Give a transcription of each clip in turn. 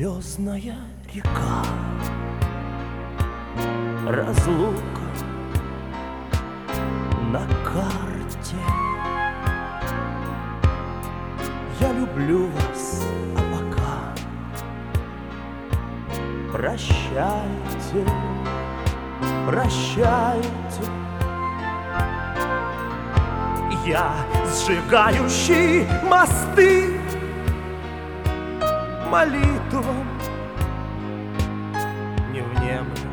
звездная река, разлука на карте. Я люблю вас, а пока прощайте, прощайте. Я сжигающий мосты молитвам не внемлю.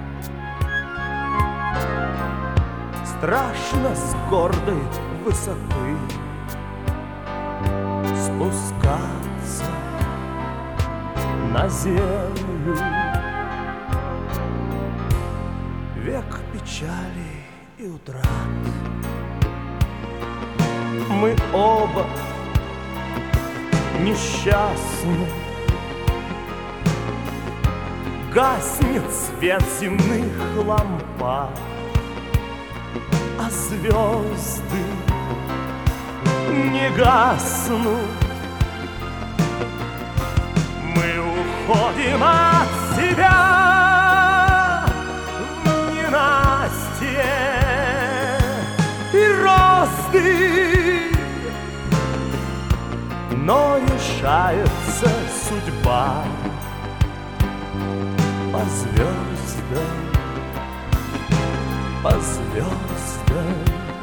Страшно с гордой высоты спускаться на землю. Век печали и утрат. Мы оба несчастны. Гаснет свет земных лампад, а звезды не гаснут. Мы уходим от себя в ненастье и розды, но решается судьба по звездам, по звездам.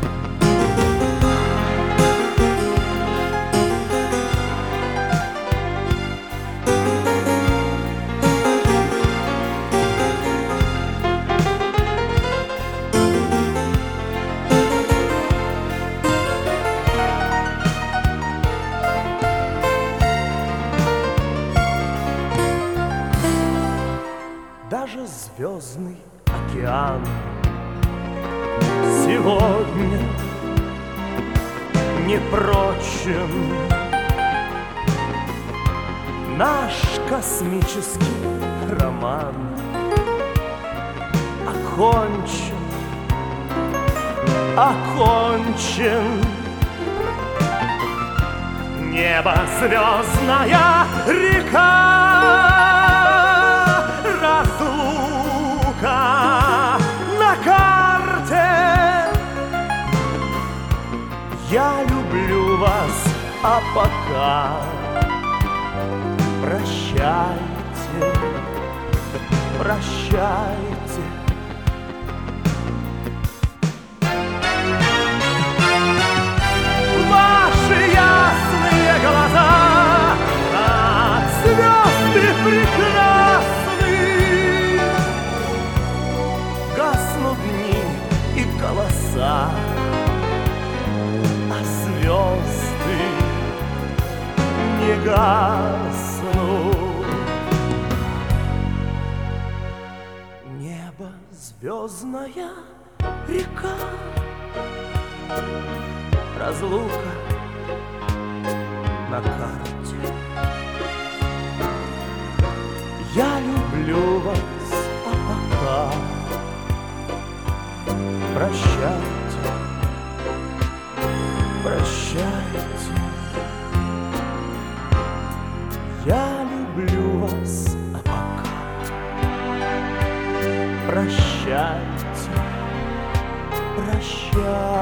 Даже звездный океан сегодня не прочен. Наш космический роман окончен, окончен. Небо звездная река, разлука на карте. Я люблю вас, а пока прощайте, прощайте. Ваши ясные глаза, как звезды прекрасны, гаснут дни и голоса, а звезды не гаснут. Небо звездная река, разлука на карте. Я люблю вас, а пока прощайте, прощайте. Я люблю вас, а пока прощайте, прощайте.